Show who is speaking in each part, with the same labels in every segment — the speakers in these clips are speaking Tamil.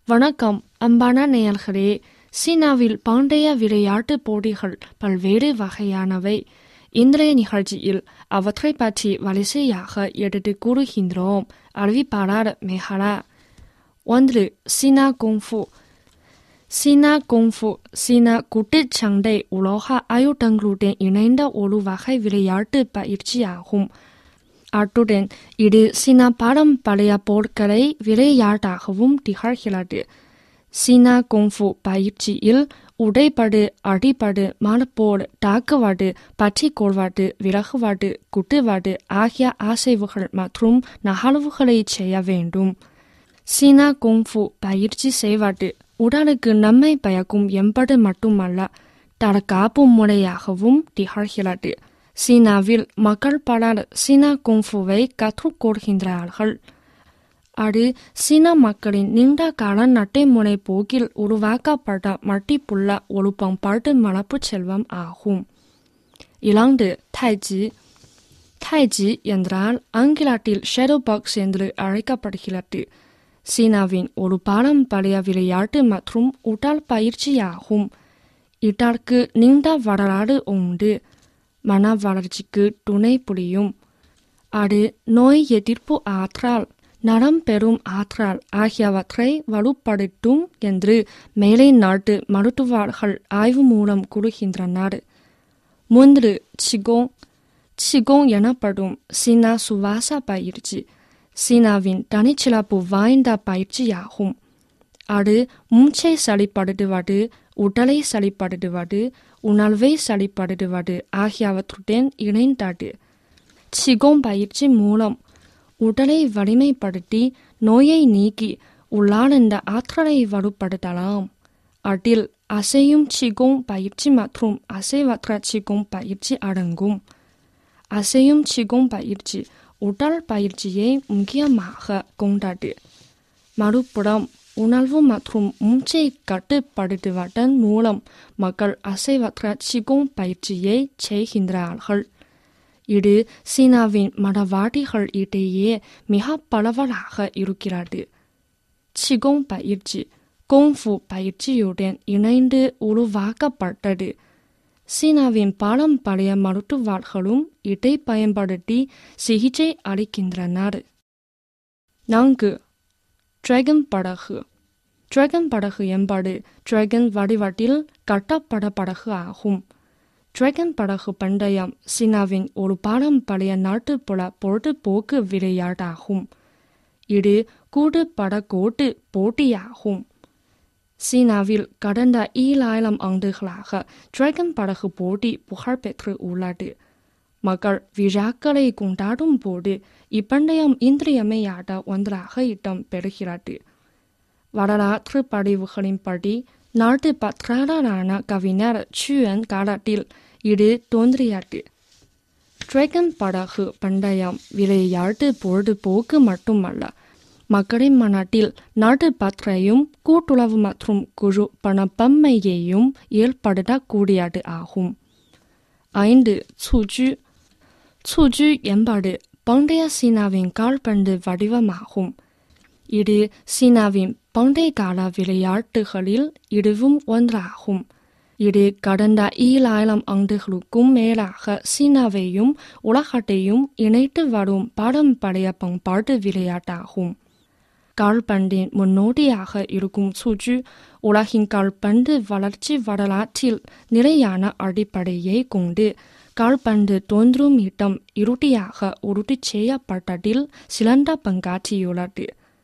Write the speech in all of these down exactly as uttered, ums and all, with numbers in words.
Speaker 1: வணக்கம் அன்பான நேயர்களே. சீனாவில் பண்டைய விளையாட்டு போட்டிகள் பல்வேறு வகையானவை. இன்றைய நிகழ்ச்சியில் அவற்றை பற்றி வரிசையாக எடுத்து கூறுகின்றோம். அறிவிப்பாளர் மேகலா. ஒன்று, சீனா குங்ஃபு. சீனா குங்ஃபு சீனா குத்துச்சண்டை உலோக ஆயுதங்களுடன் இணைந்த ஒரு வகை விளையாட்டு பயிற்சியாகும். அத்துடன் இது சீனா பாரம்பரிய போர்க்கலை விளையாட்டாகவும் திகழ்கிறது. சீனா குங்ஃபு பயிற்சியில் உடைப்படு, அடிப்படு, மறுபோர், தாக்குவது, பற்றி கொள்வது, விலகுவது, குத்துவது ஆகிய அசைவுகள் மற்றும் நகர்வுகளை செய்ய வேண்டும். சீனா குங்ஃபு பயிற்சி செய்வது உடலுக்கு நன்மை பயக்கும் என்பது மட்டுமல்ல, தற்காப்பு முறையாகவும் திகழ்கிறது. சீனாவில் மக்கள் பலர் சீனா குங்ஃபுவை கற்றுக்கொள்கின்றார்கள். அது சீன மக்களின் நீண்ட கால நடைமுறை போக்கில் உருவாக்கப்பட்ட மட்டிப்புள்ள ஒரு பண்பாட்டு மரபு செல்வம் ஆகும். இரண்டு, தைஜி. தைஜி என்றால் ஆங்கிலத்தில் ஷேடோ பாக்ஸ் என்று அழைக்கப்படுகிறது. சீனாவின் ஒரு பாரம்பரிய விளையாட்டு மற்றும் உடல் பயிற்சியாகும். இதற்கு நீண்ட வரலாறு உண்டு. மன வளர்ச்சிக்கு துணை புரியும். அது நோய் எதிர்ப்பு ஆற்றல், நலம் பெறும் ஆற்றல் ஆகியவற்றை வலுப்படுத்தும் என்று மேலை நாட்டு மருத்துவர்கள் ஆய்வு மூலம் கூறுகின்றனர். மூன்று, சிகோங். சிகோங் எனப்படும் சீனா சுவாச பயிற்சி சீனாவின் தனிச்சிறப்பு வாய்ந்த பயிற்சியாகும். அது மூச்சை சரிப்படுத்துவது, உடலை சரிப்படுத்துவது, உணர்வை சரிப்படுத்துவது ஆகியவற்றுடன் இணைந்தது. சிகோங் பயிற்சி மூலம் உடலை வலிமைப்படுத்தி நோயை நீக்கி உள்ளார்ந்த ஆற்றலை வலுப்படுத்தலாம். அதில் அசையும் சிகோங் பயிற்சி மற்றும் அசைவற்ற சிகோங் பயிற்சி அடங்கும். அசையும் சிகோங் பயிற்சி உடல் பயிற்சியை முக்கியமாக கொண்டது. மறுபுறம் உணர்வு மற்றும் மூச்சை கட்டுப்படுத்துவதன் மூலம் மக்கள் அசைவற்ற சிகோங் பயிற்சியை செய்கின்றார்கள். இது சீனாவின் மதவாதிகள் இடையே மிக பரவலாக இருக்கிறது. சிகோங் பயிற்சி குங்ஃபு பயிற்சியுடன் இணைந்து உருவாக்கப்பட்டது. சீனாவின் பாரம்பரிய மருத்துவர்களும் இதை பயன்படுத்தி சிகிச்சை அளிக்கின்றனர். நான்கு, டிராகன் படகு. டிராகன் படகு என்பது டிராகன் வடிவத்தில் கட்டப்பட்ட படகு ஆகும். டிராகன் படகு பந்தயம் சீனாவின் ஒரு பாரம்பரிய நாட்டுப்புற பொழுதுபோக்கு விளையாட்டாகும். இது கூடு படகோட்டு போட்டியாகும். சீனாவில் கடந்த ஈராயிரம் ஆண்டுகளாக டிராகன் படகு போட்டி புகழ்பெற்று உள்ளது. மக்கள் விழாக்களை கொண்டாடும் போது இப்பந்தயம் இன்றியமையாத ஒன்றாக இடம் பெறுகிறது. வரலாற்று பதிவுகளின்படி நாட்டு பற்றாளரான கவிஞர் சுயன் காலத்தில் இது தோன்றியது. டிராகன் படகு பந்தயம் விளையாட்டு பொழுதுபோக்கு மட்டுமல்ல, மக்களின் மனத்தில் நாட்டு பற்றையும் கூட்டுறவு மற்றும் குழு பணப்பன்மையையும் ஏற்படுத்தக்கூடியது ஆகும். ஐந்து, சுஜு. சுஜு என்பது பண்டைய சீனாவின் கால்பந்து வடிவமாகும். இது சீனாவின் பண்டைய கால விளையாட்டுகளில் இதுவும் ஒன்றாகும். இது கடந்த ஈராயிரம் ஆண்டுகளுக்கும் மேலாக சீனாவையும் உலகத்தையும் இணைத்து வரும் பாரம்பரிய பண்பாட்டு விளையாட்டாகும். கால்பந்தின் முன்னோடியாக இருக்கும் சுஜு உலகின் கால்பந்து வளர்ச்சி வரலாற்றில் நிலையான அடிப்படையை கொண்டு கால்பந்து தோன்றும் இடம் இறுதியாக உறுதி செய்யப்பட்டதில் சிறந்த பங்காற்றியுள்ளது.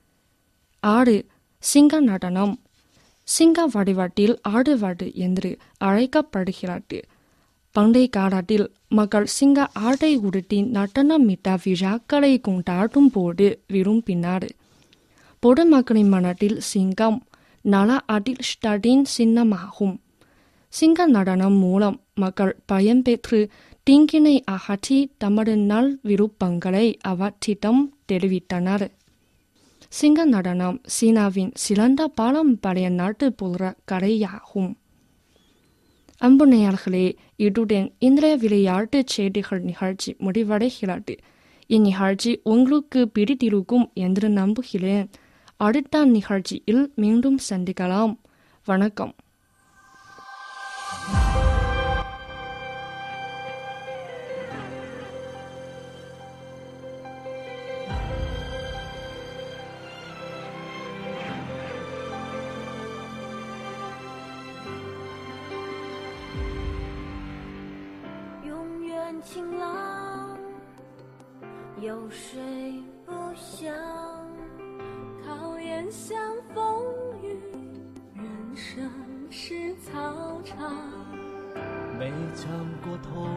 Speaker 1: ஆறு, சிங்க நடனம். சிங்க வடிவத்தில் ஆடுவது என்று அழைக்கப்படுகிறது. பண்டைய காலத்தில் மக்கள் சிங்க ஆடை உடுத்தி நடனமிட்ட விழாக்களை கொண்டாடும் போது விரும்பினார். பொதுமக்களின் மனத்தில் சிங்கம் நல அதிர்ஷ்டத்தின் சின்னமாகும். சிங்க நடனம் மூலம் மக்கள் பயன்பெற்று தீங்கினை அகற்றி தமது நல் விருப்பங்களை அவற்றிடம் தெரிவித்தனர். சிங்க நடனம் சீனாவின் சிறந்த பாரம்பரிய நாட்டுப்புற கலையாகும். அன்பு நேயர்களே, இதுடன் இன்றைய விளையாட்டு செய்திகள் நிகழ்ச்சி முடிவடைகிறது. இந்நிகழ்ச்சி உங்களுக்கு பிடித்திருக்கும் என்று நம்புகிறேன். அடுத்த நிகழ்ச்சியில் மீண்டும் சந்திக்கலாம். வணக்கம்.
Speaker 2: 晴朗，有谁不想考验像风雨？人生是操场，
Speaker 3: 没尝过痛，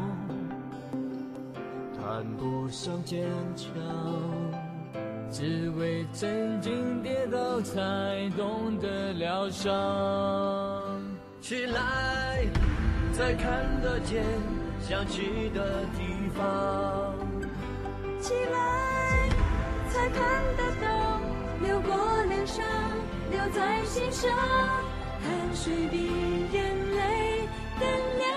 Speaker 3: 谈不上坚强，只为曾经跌倒才懂得疗伤。起来，才看得见想去的地方，
Speaker 2: 起来，才看得到流过脸上，留在心上，汗水比眼泪更亮。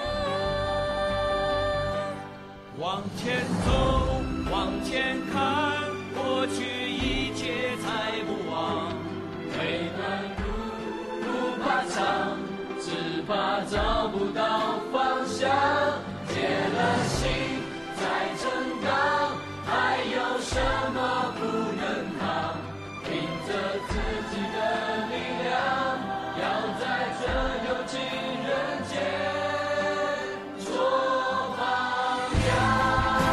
Speaker 3: 往前走，往前看，过去一切才不忘。每段路不怕长，只怕找不到方向。戒了心再成钢，还有什么不能扛？凭着自己的力量，要在这有情人间做榜样。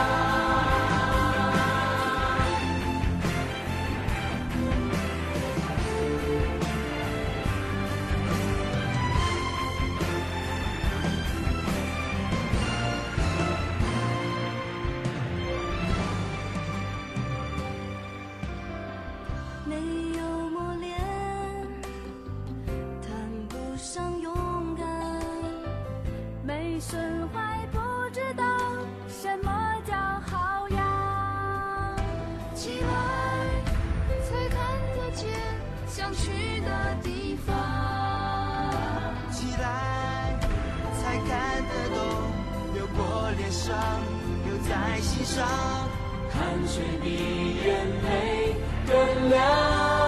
Speaker 2: 损坏不知道什么叫好样，起来才看得见想去的地方，
Speaker 4: 起来才看得懂流过脸上留在心上，
Speaker 3: 汗水比眼泪更亮。